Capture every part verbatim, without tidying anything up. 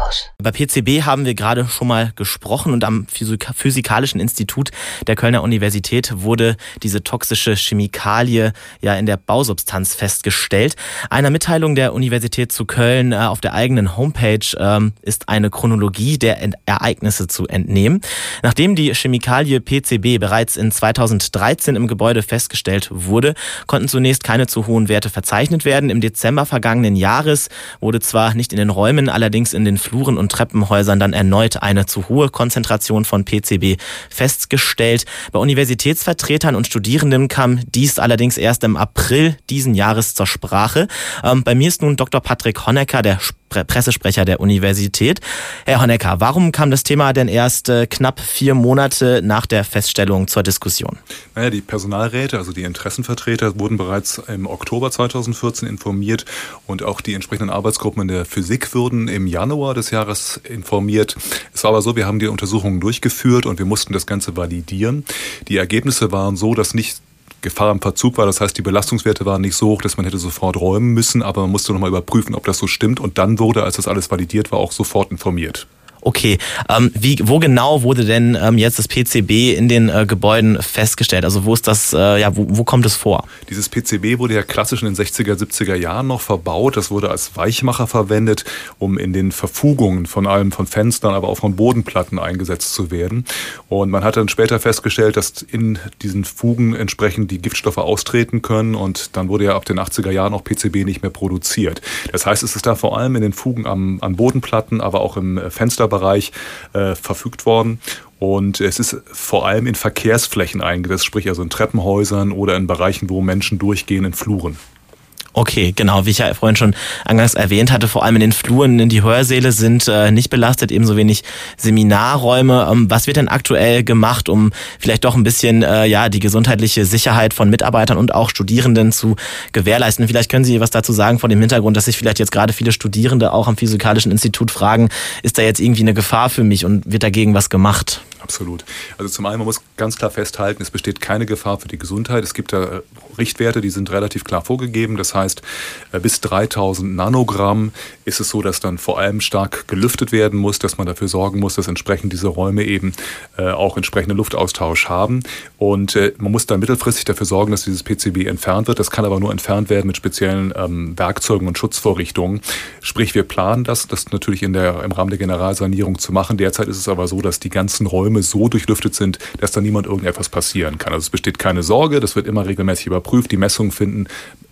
Campus. Bei P C B haben wir gerade schon mal gesprochen und am Physik- Physikalischen Institut der Kölner Universität wurde diese toxische Chemikalie ja in der Bausubstanz festgestellt. Einer Mitteilung der Universität zu Köln äh, auf der eigenen Homepage ähm, ist eine Chronologie der Ent- Ereignisse zu entnehmen. Nachdem die Chemikalie P C B bereits in zweitausenddreizehn im Gebäude festgestellt wurde, konnten zunächst keine zu hohen Werte verzeichnet werden. Im Dezember vergangenen Jahres wurde zwar nicht in den Räumen, allerdings in den Fluren und Treppenhäusern dann erneut eine zu hohe Konzentration von P C B festgestellt. Bei Universitätsvertretern und Studierenden kam dies allerdings erst im April diesen Jahres zur Sprache. Ähm, bei mir ist nun Doktor Patrick Honecker, der Spre- Pressesprecher der Universität. Herr Honecker, warum kam das Thema denn erst äh, knapp vier Monate nach der Feststellung zur Diskussion? Naja, die Personalräte, also die Interessenvertreter, wurden bereits im Oktober zweitausendvierzehn informiert und auch die entsprechenden Arbeitsgruppen in der Physik wurden im Januar des Jahres informiert. Es war aber so, wir haben die Untersuchungen durchgeführt und wir mussten das Ganze validieren. Die Ergebnisse waren so, dass nicht Gefahr im Verzug war. Das heißt, die Belastungswerte waren nicht so hoch, dass man hätte sofort räumen müssen, aber man musste nochmal überprüfen, ob das so stimmt. Und dann wurde, als das alles validiert war, auch sofort informiert. Okay, ähm, wie, wo genau wurde denn ähm, jetzt das P C B in den äh, Gebäuden festgestellt? Also wo ist das, äh, ja, wo, wo kommt es vor? Dieses P C B wurde ja klassisch in den sechziger, siebziger Jahren noch verbaut. Das wurde als Weichmacher verwendet, um in den Verfugungen von allem von Fenstern, aber auch von Bodenplatten eingesetzt zu werden. Und man hat dann später festgestellt, dass in diesen Fugen entsprechend die Giftstoffe austreten können. Und dann wurde ja ab den achtziger Jahren auch P C B nicht mehr produziert. Das heißt, es ist da vor allem in den Fugen am, an Bodenplatten, aber auch im Fensterbereich Bereich äh, verfügt worden. Und es ist vor allem in Verkehrsflächen eingesetzt, sprich also in Treppenhäusern oder in Bereichen, wo Menschen durchgehen, in Fluren. Okay, genau, wie ich ja vorhin schon angangs erwähnt hatte, vor allem in den Fluren, die Hörsäle sind äh, nicht belastet, ebenso wenig Seminarräume. Ähm, was wird denn aktuell gemacht, um vielleicht doch ein bisschen äh, ja die gesundheitliche Sicherheit von Mitarbeitern und auch Studierenden zu gewährleisten? Vielleicht können Sie was dazu sagen vor dem Hintergrund, dass sich vielleicht jetzt gerade viele Studierende auch am Physikalischen Institut fragen, ist da jetzt irgendwie eine Gefahr für mich und wird dagegen was gemacht? Absolut. Also zum einen, man muss ganz klar festhalten, es besteht keine Gefahr für die Gesundheit. Es gibt da Richtwerte, die sind relativ klar vorgegeben. Das heißt, bis dreitausend Nanogramm ist es so, dass dann vor allem stark gelüftet werden muss, dass man dafür sorgen muss, dass entsprechend diese Räume eben äh, auch entsprechenden Luftaustausch haben. Und äh, man muss dann mittelfristig dafür sorgen, dass dieses P C B entfernt wird. Das kann aber nur entfernt werden mit speziellen ähm, Werkzeugen und Schutzvorrichtungen. Sprich, wir planen das, das natürlich in der, im Rahmen der Generalsanierung zu machen. Derzeit ist es aber so, dass die ganzen Räume so durchlüftet sind, dass da niemand irgendetwas passieren kann. Also es besteht keine Sorge, das wird immer regelmäßig überprüft. Die Messungen finden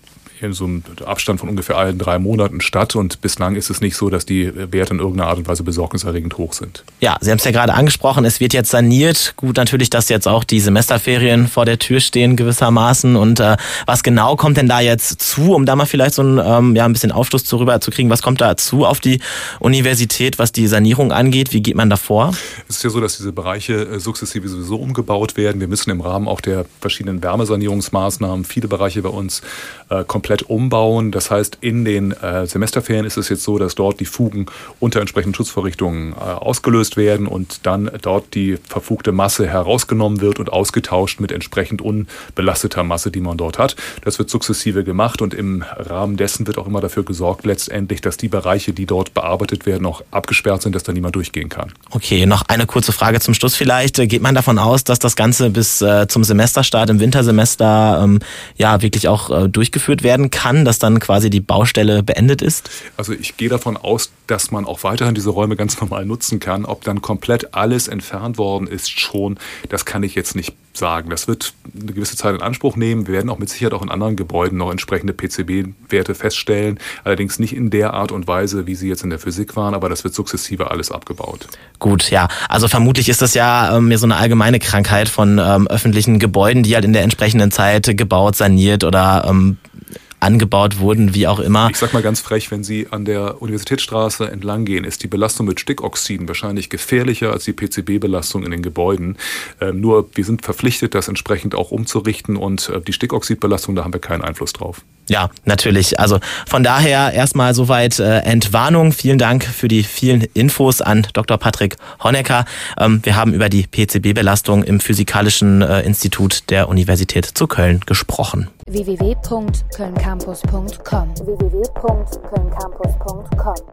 in so einem Abstand von ungefähr allen drei Monaten statt und bislang ist es nicht so, dass die Werte in irgendeiner Art und Weise besorgniserregend hoch sind. Ja, Sie haben es ja gerade angesprochen, es wird jetzt saniert. Gut, natürlich, dass jetzt auch die Semesterferien vor der Tür stehen gewissermaßen und äh, was genau kommt denn da jetzt zu, um da mal vielleicht so ein, ähm, ja, ein bisschen Aufschluss darüber zu kriegen, was kommt da zu auf die Universität, was die Sanierung angeht, wie geht man da vor? Es ist ja so, dass diese Bereiche sukzessive sowieso umgebaut werden. Wir müssen im Rahmen auch der verschiedenen Wärmesanierungsmaßnahmen viele Bereiche bei uns äh, komplett umbauen. Das heißt, in den äh, Semesterferien ist es jetzt so, dass dort die Fugen unter entsprechenden Schutzvorrichtungen äh, ausgelöst werden und dann dort die verfugte Masse herausgenommen wird und ausgetauscht mit entsprechend unbelasteter Masse, die man dort hat. Das wird sukzessive gemacht und im Rahmen dessen wird auch immer dafür gesorgt, letztendlich, dass die Bereiche, die dort bearbeitet werden, auch abgesperrt sind, dass da niemand durchgehen kann. Okay, noch eine kurze Frage zum Schluss vielleicht. Geht man davon aus, dass das Ganze bis äh, zum Semesterstart im Wintersemester ähm, ja wirklich auch äh, durchgeführt werden kann, dass dann quasi die Baustelle beendet ist? Also ich gehe davon aus, dass man auch weiterhin diese Räume ganz normal nutzen kann. Ob dann komplett alles entfernt worden ist schon, das kann ich jetzt nicht sagen. Das wird eine gewisse Zeit in Anspruch nehmen. Wir werden auch mit Sicherheit auch in anderen Gebäuden noch entsprechende P C B-Werte feststellen. Allerdings nicht in der Art und Weise, wie sie jetzt in der Physik waren, aber das wird sukzessive alles abgebaut. Gut, ja. Also vermutlich ist das ja ähm, so eine allgemeine Krankheit von ähm, öffentlichen Gebäuden, die halt in der entsprechenden Zeit gebaut, saniert oder ähm, angebaut wurden, wie auch immer. Ich sag mal ganz frech, wenn Sie an der Universitätsstraße entlang gehen, ist die Belastung mit Stickoxiden wahrscheinlich gefährlicher als die P C B-Belastung in den Gebäuden. Ähm, nur wir sind verpflichtet, das entsprechend auch umzurichten und äh, die Stickoxidbelastung, da haben wir keinen Einfluss drauf. Ja, natürlich. Also von daher erstmal soweit äh, Entwarnung. Vielen Dank für die vielen Infos an Doktor Patrick Honecker. Ähm, wir haben über die P C B-Belastung im Physikalischen äh, Institut der Universität zu Köln gesprochen. w w w punkt köln campus punkt com w w w punkt köln campus punkt com